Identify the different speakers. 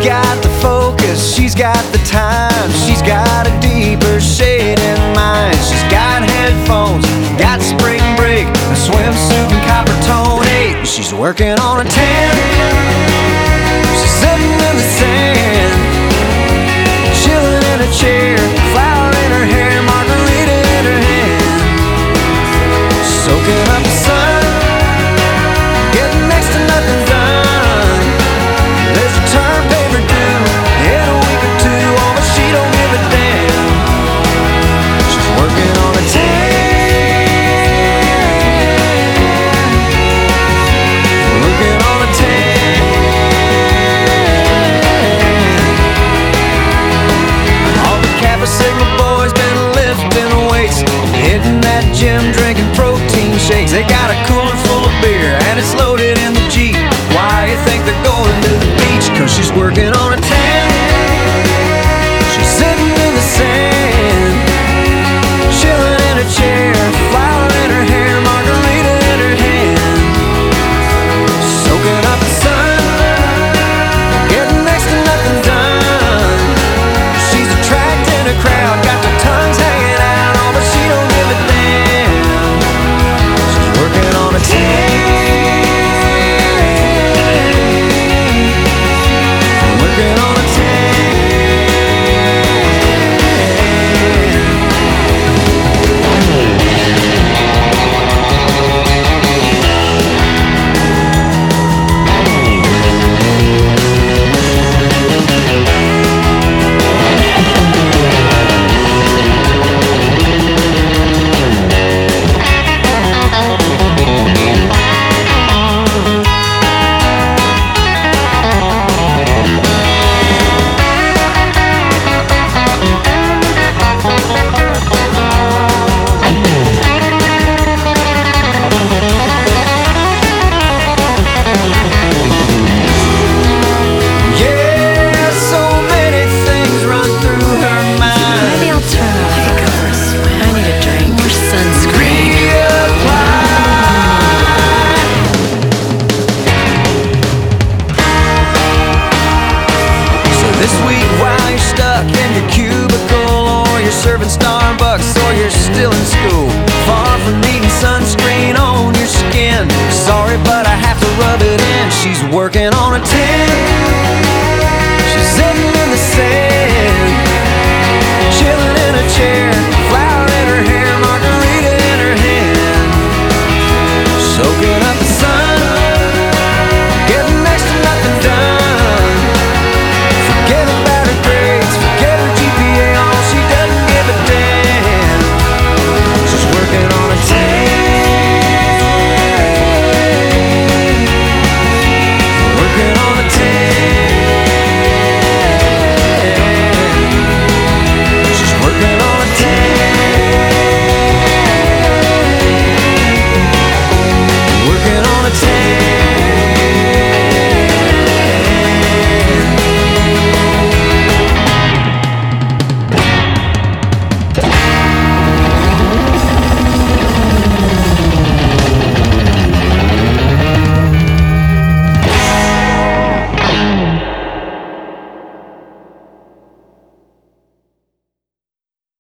Speaker 1: got the focus, she's got the time, she's got a deeper shade in mind. She's got headphones, got spring break, a swimsuit and copper tone 8. She's working on a 10. She's sitting in the sand, chilling in a chair, flower in her hair, margarita in her hand, soaking up the sun, getting next to nothing done. There's a term paper due in a week or two, oh, but she don't give a damn. She's working on a 10. Working on a 10. All the Kappa Sigma boys been lifting weights, hitting that gym, drinking protein shakes. They got a cooler full of beer and it's loaded in the Jeep. Why you think they're going to the beach? 'Cause she's working on a 10. She's sitting in the sand, chilling in a chair, flower in her hair, margarita in her hand, soaking up the sun, getting next to nothing done. She's attracting a crowd, got their tongues hanging out, oh, but she don't give a damn. She's working on a 10. Working on a 10. Yeah, so many things run through her mind.
Speaker 2: Maybe I'll turn off the covers. I need a drink. More sunscreen.
Speaker 1: So this week while you're stuck in your cubicle, or you're serving Starbucks, or you're still in school, far from needing sunscreen on your skin, sorry but I have to rub it in. She's working on a 10.